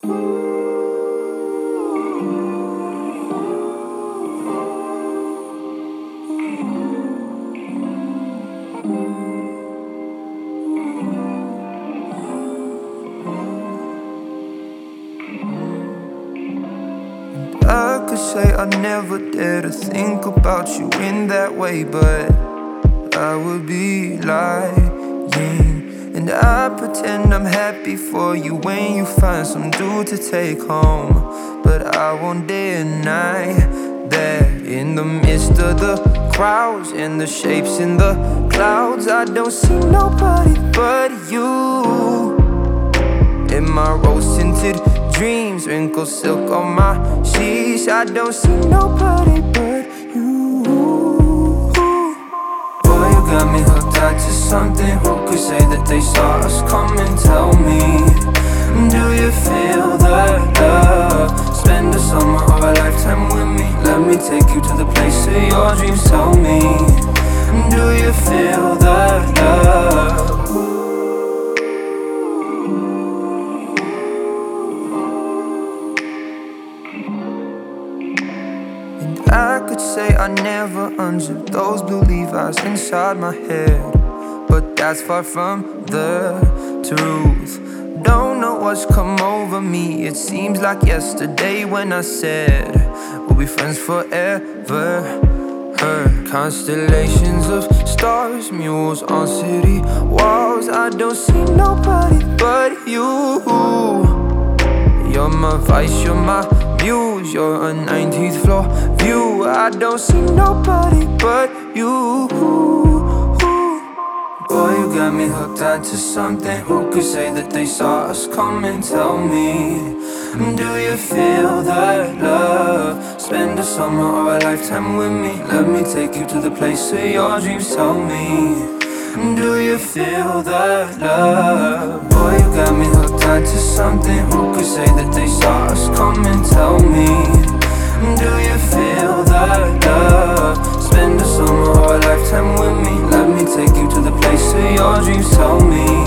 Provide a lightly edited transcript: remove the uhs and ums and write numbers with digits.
I could say I never dare to think about you in that way, but I would be lying. And I pretend I'm happy for you when you find some dude to take home. But I won't deny that in the midst of the crowds and the shapes in the clouds, I don't see nobody but you. In my rose-tinted dreams, wrinkled silk on my sheets, I don't see nobody but you. Boy, you got me hooked on to something. Who could say that they saw us coming? Tell me, do you feel the love? Spend a summer or a lifetime with me. Let me take you to the place of your dreams. Tell me, do you feel the love? I could say I never unzipped those blue Levi's inside my head, but that's far from the truth. Don't know what's come over me. It seems like yesterday when I said we'll be friends forever. Heard constellations of stars, mules on city walls. I don't see nobody but you. You're my vice, you're my muse, you're a 19th floor view. I don't see nobody but you. Boy, you got me hooked onto something. Who could say that they saw us coming? Tell me, do you feel the love? Spend a summer or a lifetime with me. Let me take you to the place of your dreams. Tell me, do you feel the love? Boy, you got me hooked onto something. Who could say that they saw us coming? Tell me, do you feel the love? Spend a summer or a lifetime with me. Let me take you to the place of your dreams. Tell me.